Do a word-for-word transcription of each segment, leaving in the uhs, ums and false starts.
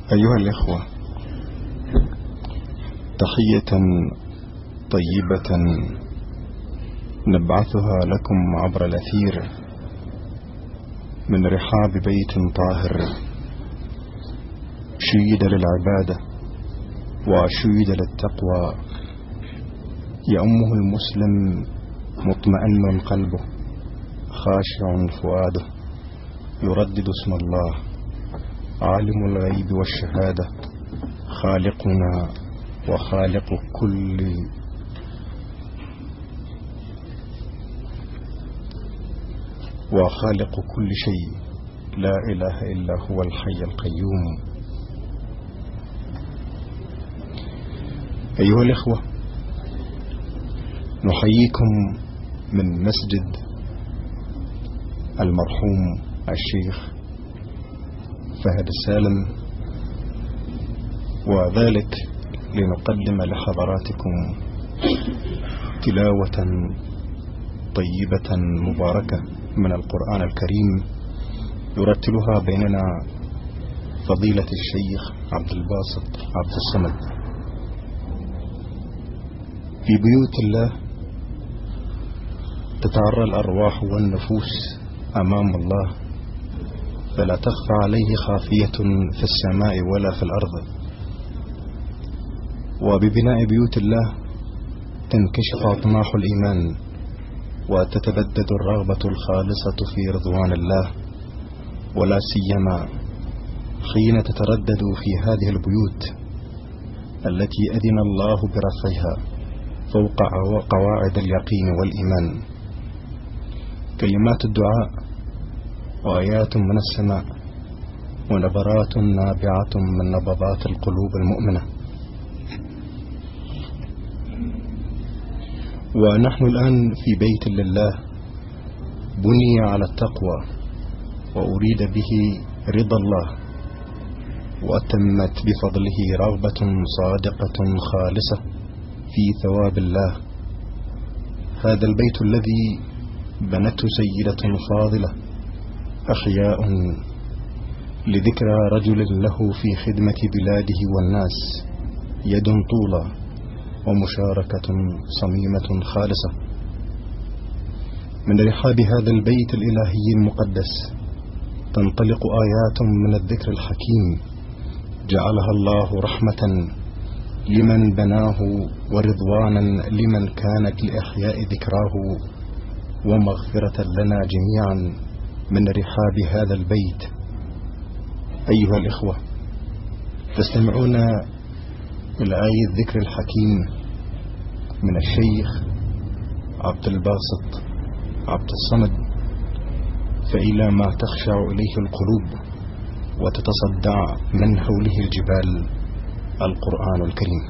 أيها الإخوة، تحية طيبة نبعثها لكم عبر الأثير من رحاب بيت طاهر شيد للعبادة وشيد للتقوى، يأمه المسلم مطمئن قلبه خاشع فؤاده، يردد اسم الله عالم الغيب والشهادة، خالقنا وخالق كل وخالق كل شيء، لا إله إلا هو الحي القيوم. أيها الإخوة، نحييكم من مسجد المرحوم الشيخ فهد السالم، وذلك لنقدم لحضراتكم تلاوة طيبة مباركة من القرآن الكريم يرتلها بيننا فضيلة الشيخ عبد الباسط عبد الصمد. في بيوت الله تتعرى الأرواح والنفوس أمام الله، فلا تخفى عليه خافية في السماء ولا في الأرض، وببناء بيوت الله تنكشف أطماح الإيمان وتتبدد الرغبة الخالصة في رضوان الله، ولا سيما حين تتردد في هذه البيوت التي أذن الله برفعها فوق قواعد اليقين والإيمان. كلمات الدعاء وآيات من السماء ونبرات نابعة من نبضات القلوب المؤمنة. ونحن الآن في بيت لله بني على التقوى وأريد به رضا الله، وأتمت بفضله رغبة صادقة خالصة في ثواب الله. هذا البيت الذي بنته سيدة فاضلة أحياء لذكرى رجل له في خدمة بلاده والناس يد طولى ومشاركة صميمة خالصة. من رحاب هذا البيت الإلهي المقدس تنطلق آيات من الذكر الحكيم جعلها الله رحمة لمن بناه ورضوانا لمن كانت لإحياء ذكراه، ومغفرة لنا جميعا من رحاب هذا البيت. أيها الإخوة، تستمعون إلى آية الذكر الحكيم من الشيخ عبد الباسط عبد الصمد، فإلى ما تخشع إليه القلوب وتتصدع من حوله الجبال، القرآن الكريم.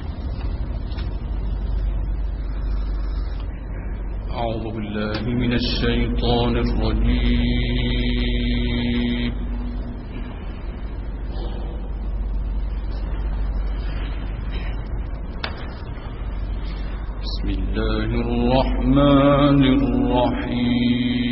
أعوذ بالله من الشيطان الرجيم. بسم الله الرحمن الرحيم.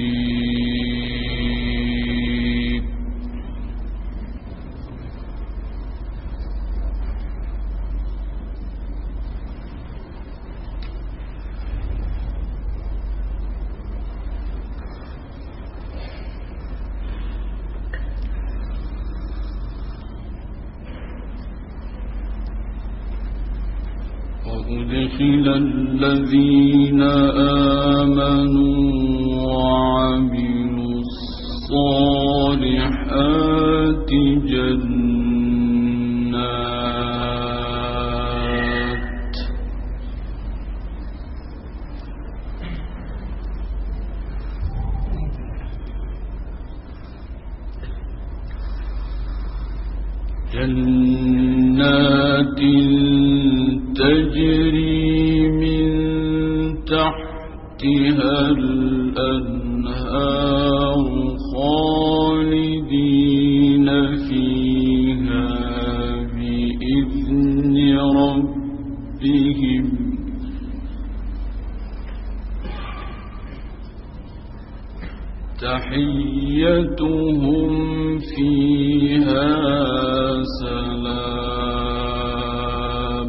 وأدخل الذين آمنوا وعملوا الصالحات جنات جنات تجري من تحتها الأنهار خالدين فيها بإذن ربهم تحيتهم فيها سلام.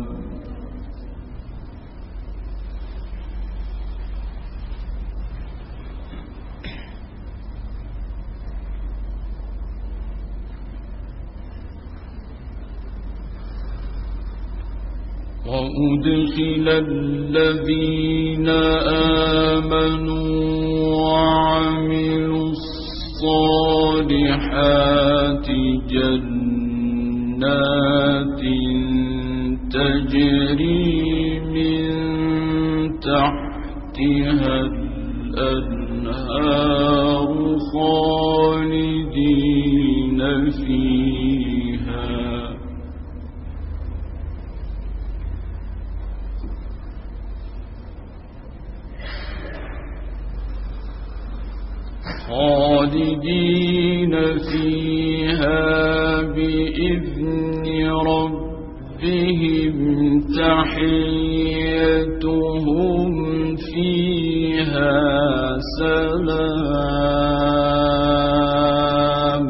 وأدخل الذين آمنوا وعملوا الصالحات جنات تجري من تحتها الأنهار خالدين فيها خالدين فيها بإذن ربهم تحيتهم فيها سلام.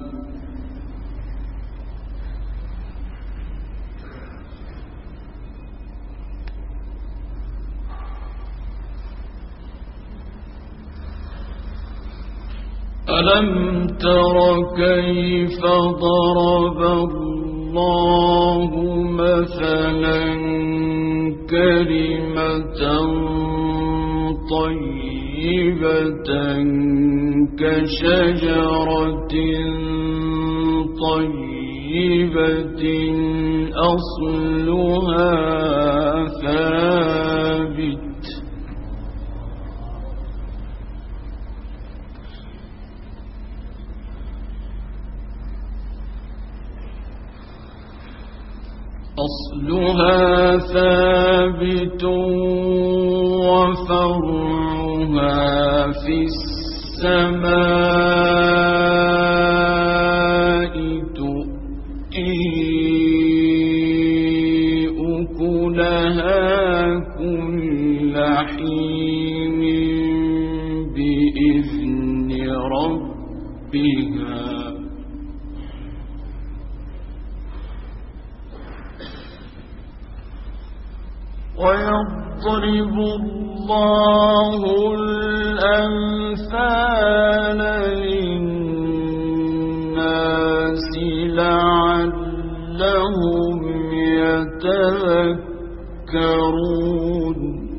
ألم تر كيف ضرب الله مثلا كلمة طيبة كشجرة طيبة أصلها ثابت أصلها ثابت وفرعها في السماء تؤتي أكلها كل حين بإذن ربها ويضرب الله الأمثال للناس لعلهم يتذكرون.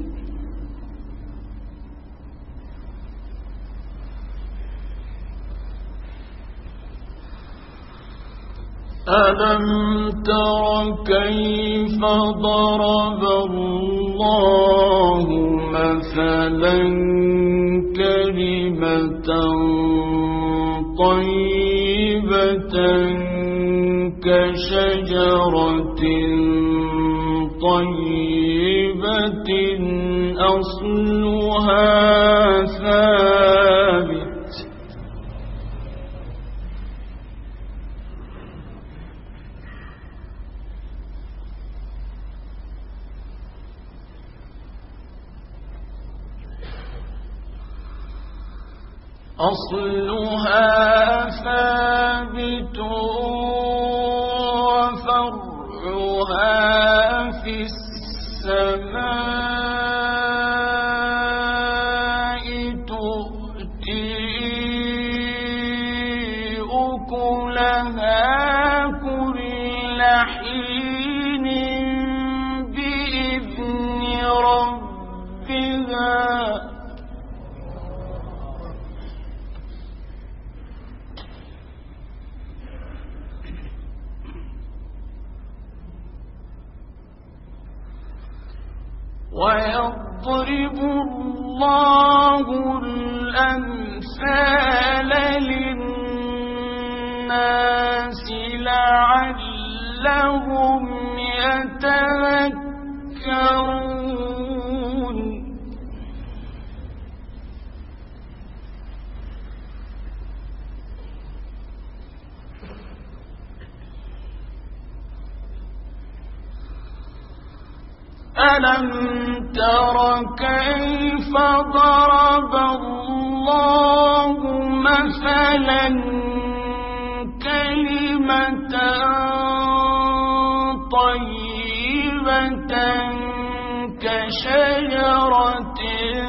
ألم تر كيف ضرب الله مثلا كلمة طيبة كشجرة طيبة أصلها ثابت أصلها ثابت وفرعها في السماء تؤتي أكلها كل حين بإذن ربها ويضرب الله الأمثال للناس لعلهم يتذكرون. ألم تر كيف ضرب الله مثلا كلمة طيبة كشجرة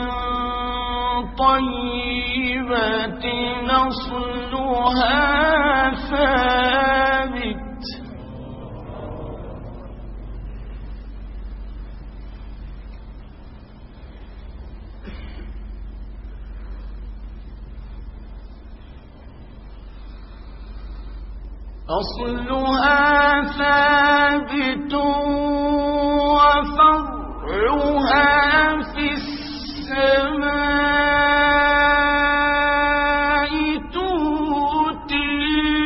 طيبة أصلها ثابت أصلها ثابت وفرعها في السماء تؤتي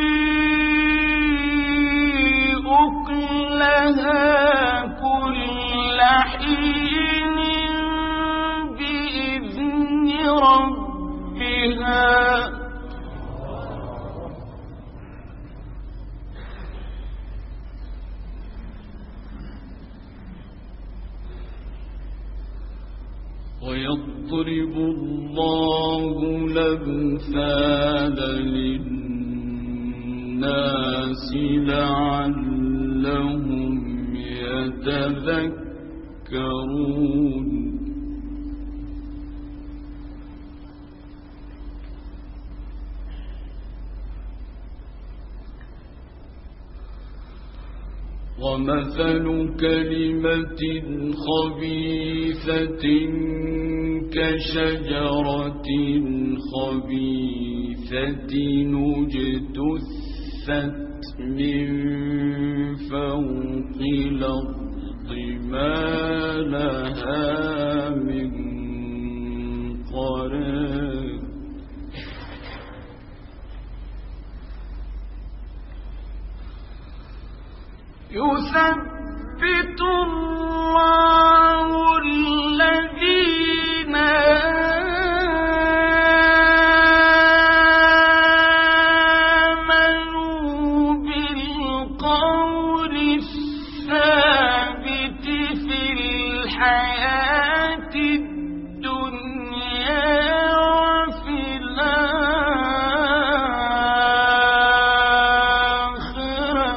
أكلها كل حين بإذن ربها ويضرب الله الأمثال للناس لعلهم يتذكرون ومثل كلمة خبيثة كشجرة خبيثة اجتثت من فوق الأرض ما لها من قرار يثبت الله الذين آمنوا بالقول الثابت في الحياة الدنيا وفي الآخرة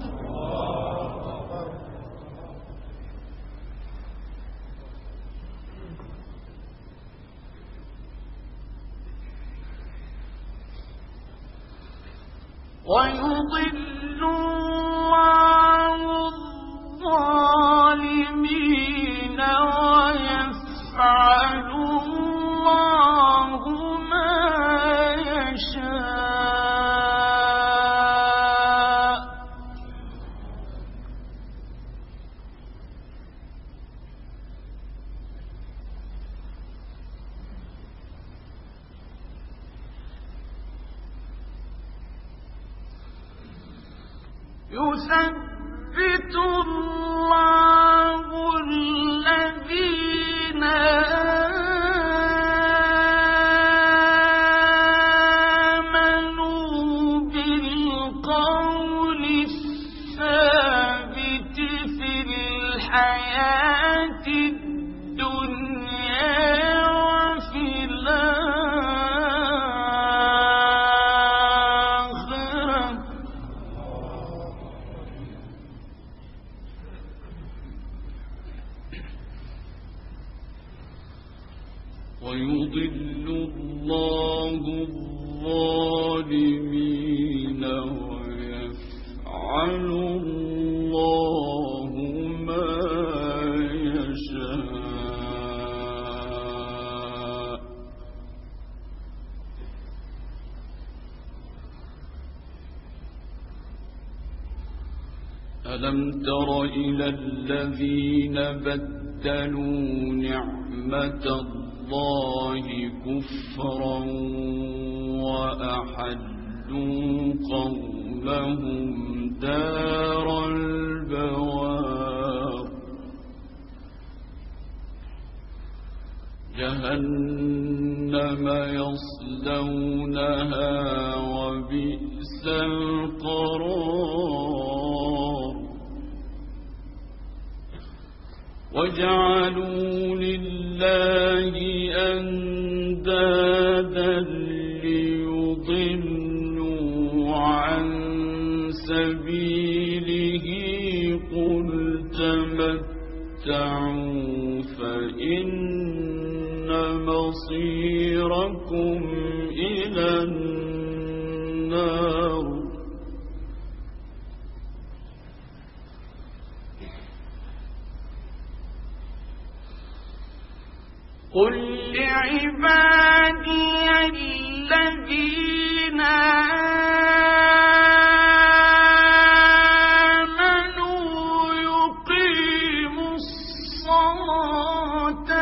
ويضل الله الظالمين ويفعل الله ما يشاء يثبت الله الذين آمنوا بالقول الثابت في الحياة الدنيا وفي الآخرة ويضل الله الظالمين ويفعل الله ما يشاء ألم تر إلى الذين بدلوا نعمة الله كفرا وأحلوا قومهم دار البوار جهنم يصلونها وبئس القرار وجعلوا لله أندادا ليضلوا تتمتعوا فإن مصيركم إلى النار. قل لعبادي الذين آمنوا يقيموا الصلاة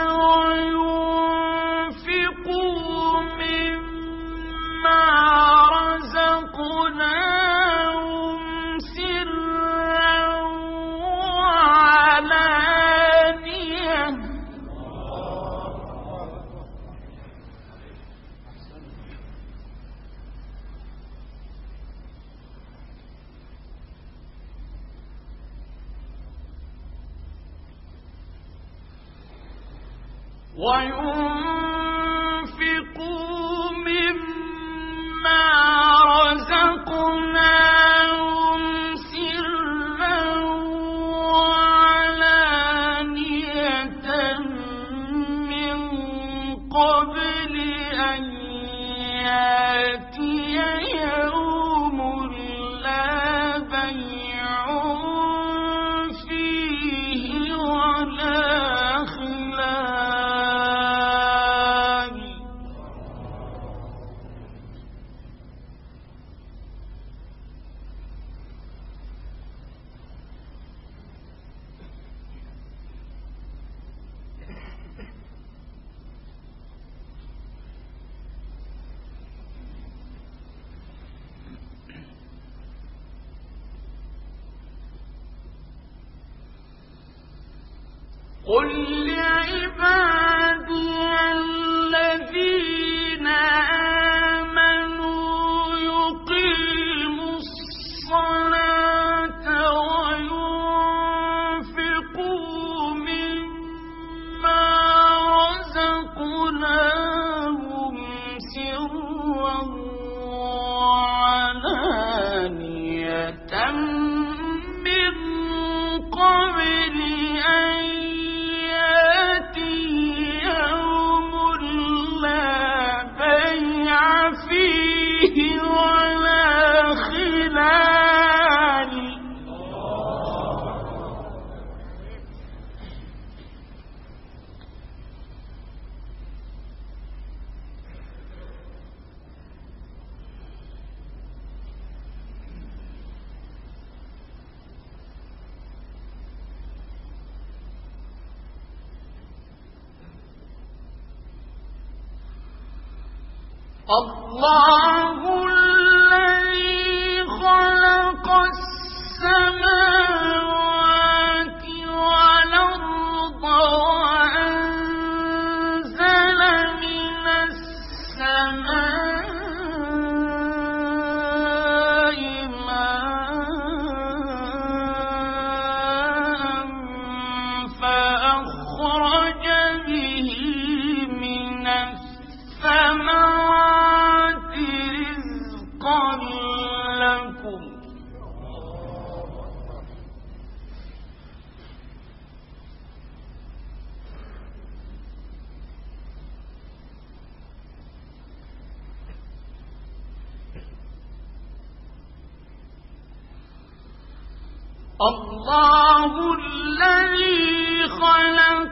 وينفقوا مما رزقناهم سرا وعلانية وينفقوا مما رزقناهم سرا وعلانية من قبل أن يأتي يوم لا بيع فيه ولا قل لعبادي الذين آمنوا يقيموا الصلاة وينفقوا مما رزقناهم سرا وعلانية من قبل أن يوم لا بيع فيه ولا خلال. الله الذي خلق السماوات والأرض وأنزل من السماء ماء فأخرج به من الثمرات رزقا لكم. الله الذي خلق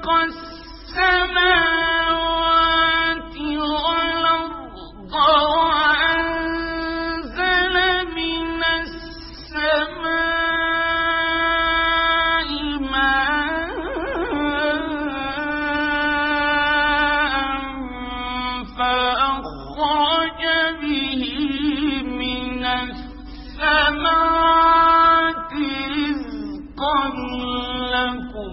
السماوات والأرض وأنزل من السماء ماء فأخرج به من الثمرات رزقا لكم.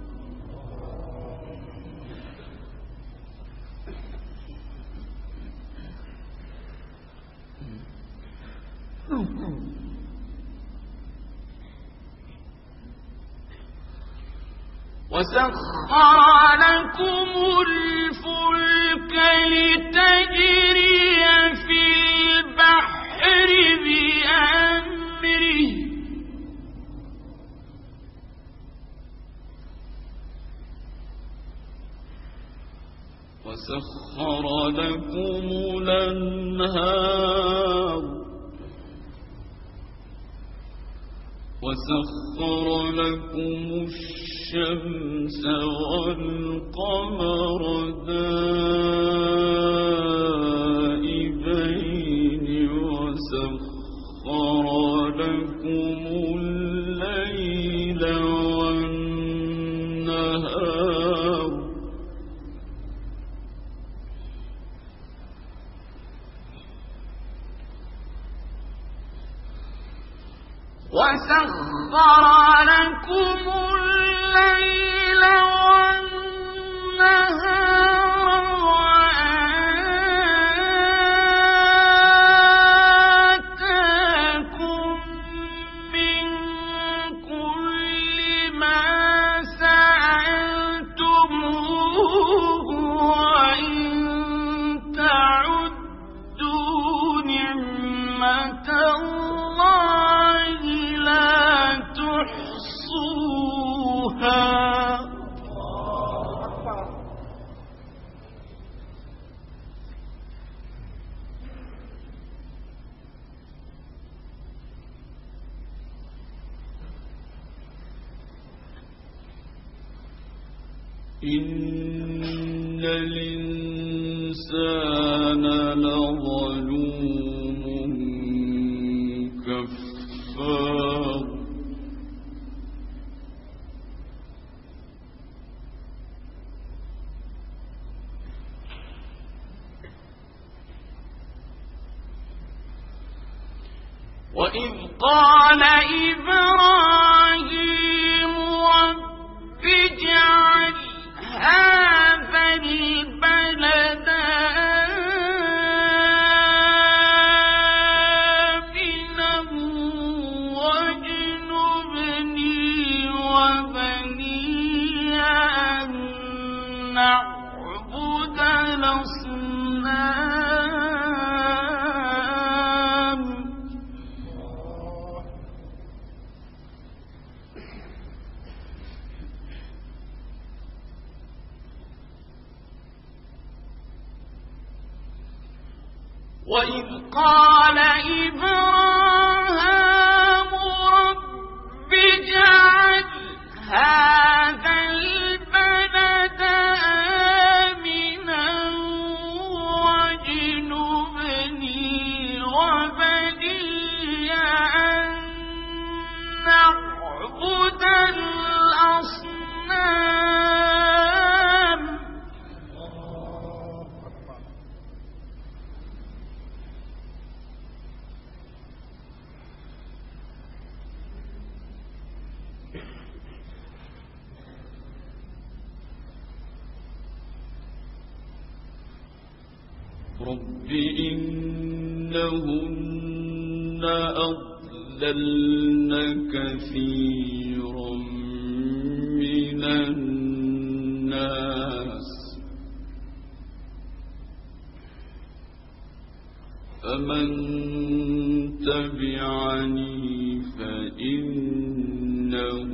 وسخر لكم الفلك لتجري في البحر بأمره وسخر لكم الأنهار وسخر لكم الشمس والقمر دائبين وسخر لكم الليل والنهار وسخر لكم الليل والنهار وآتاكم من كل ما سألتموه وإن تعدوا نعمة الله لا تحصوها إن الإنسان لظلوم كفار وإذ قال إبراهيم رب اجعل هذا البلد آمنا واجنبني وبني أن نعبد الأصنام وإذ قال إبراهيم رب اجعل هذا البلد آمنا واجنبني وبني أن نعبد الأصنام رب إنهن أضللن كثيرا من الناس فمن تبعني فإنه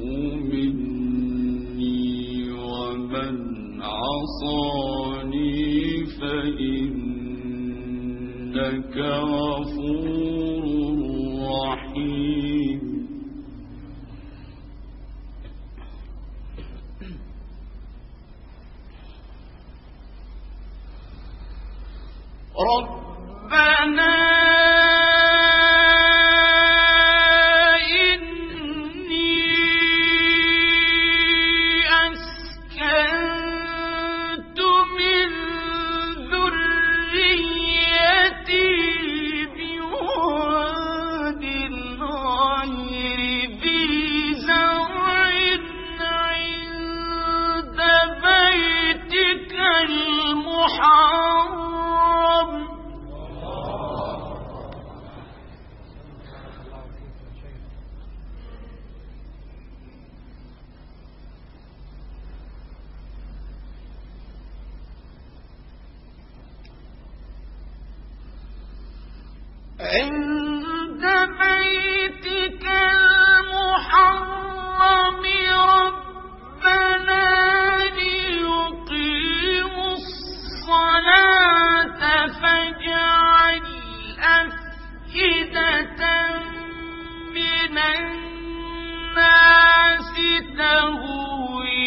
مني ومن عصاني فإنك غفور رحيم ربنا عند بيتك المحرم ربنا ليقيموا الصلاة تهوي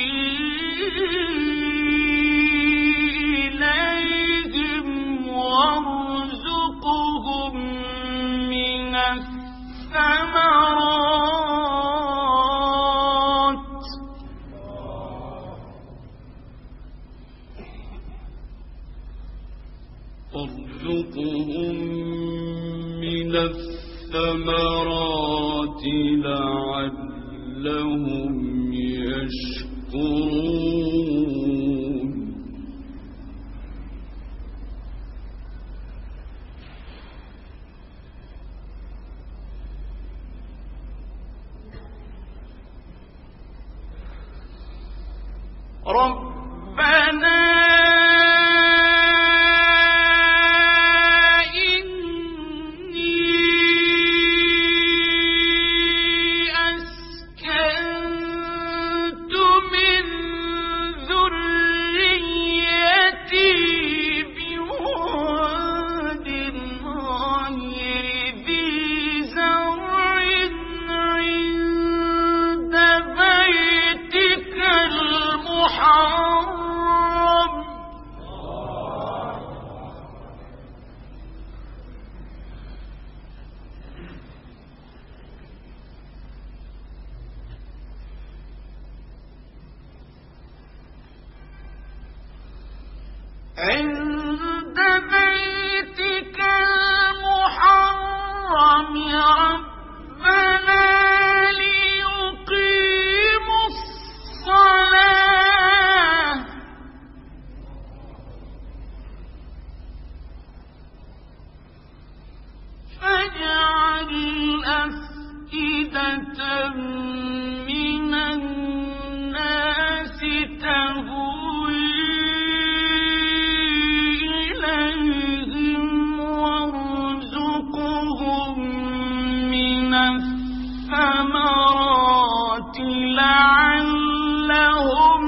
إليهم وارزقهم من الثمرات وارزقهم من الثمرات لعلهم يشكرون ربنا عند بيتك المحرم ربنا ليقيموا الصلاة فاجعل أفئدة من الناس تهوي الثمرات لعلهم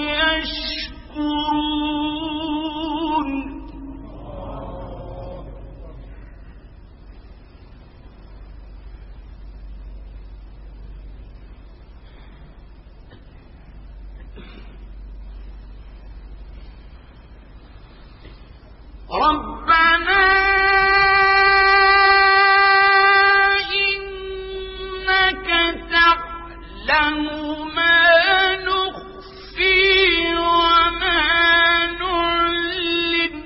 يشكرون ربنا تعلم ما نخفي وما نعلن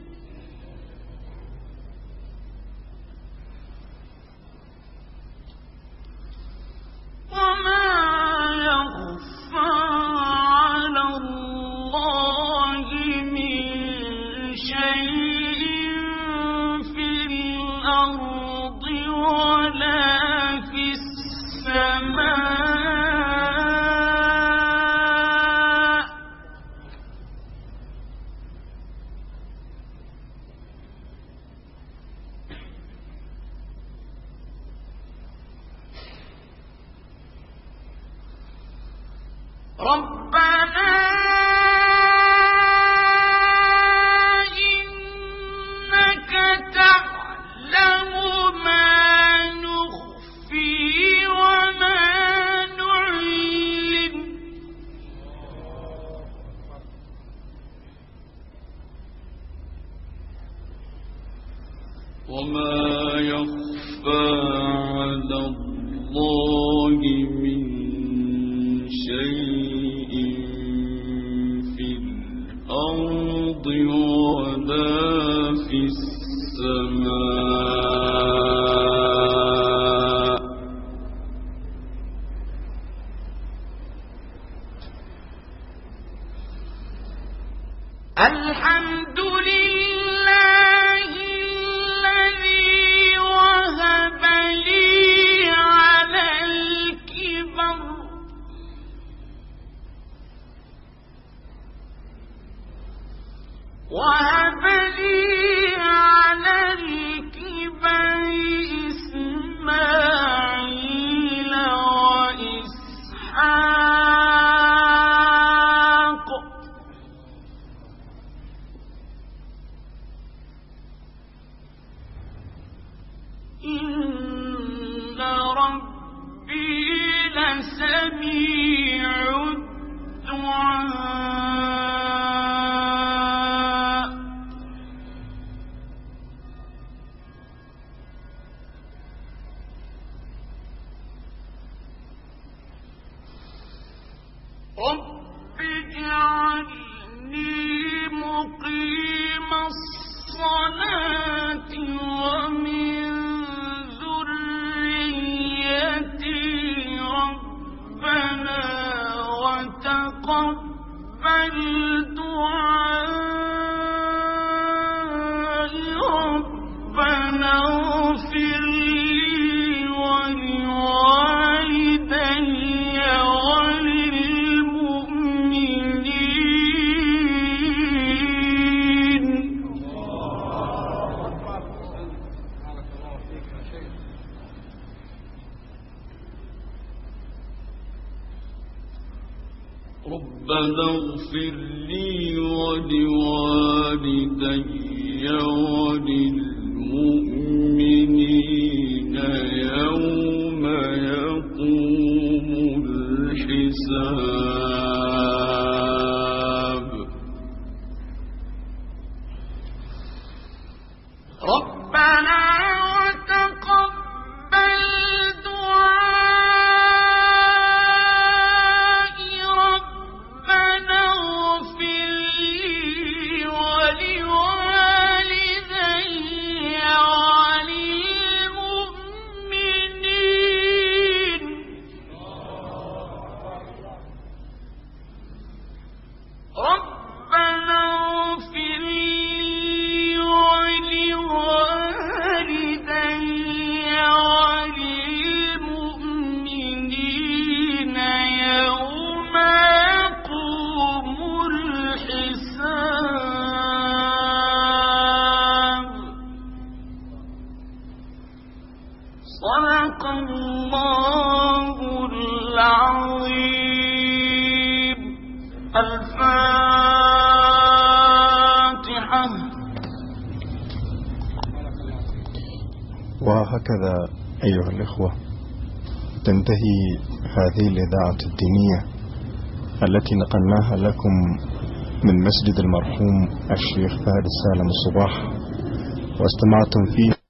وما يخفى على الله من شيء في الأرض ولا في السماء ربنا إنك تعلم ما نخفي وما نعلن وما يخفى على الله من شيء في الأرض ولا في السماء الحمد لله الذي وهب لي على الكبر وهب لي على الكبر إسماعيل وإسحاق إن ربي سميع الدعاء رب اجعلني مقيم الصلاة ومن ذريتي ربنا وتقبل دعائي ربنا اغفر لي ولوالدي وللمؤمنين. ربنا اغفر لي ولوالدي وللمؤمنين يوم يقوم الحساب. ربنا وتقبل دعائي ربنا اغفر لي ولوالدي وللمؤمنين. ربنا اغفر لي ولوالدي وللمؤمنين يوم يقوم الحساب. صدق الله العظيم. الفاتحة. وهكذا أيها الإخوة تنتهي هذه الإذاعة الدينية التي نقلناها لكم من مسجد المرحوم الشيخ فهد السالم الصباح، واستمعتم فيه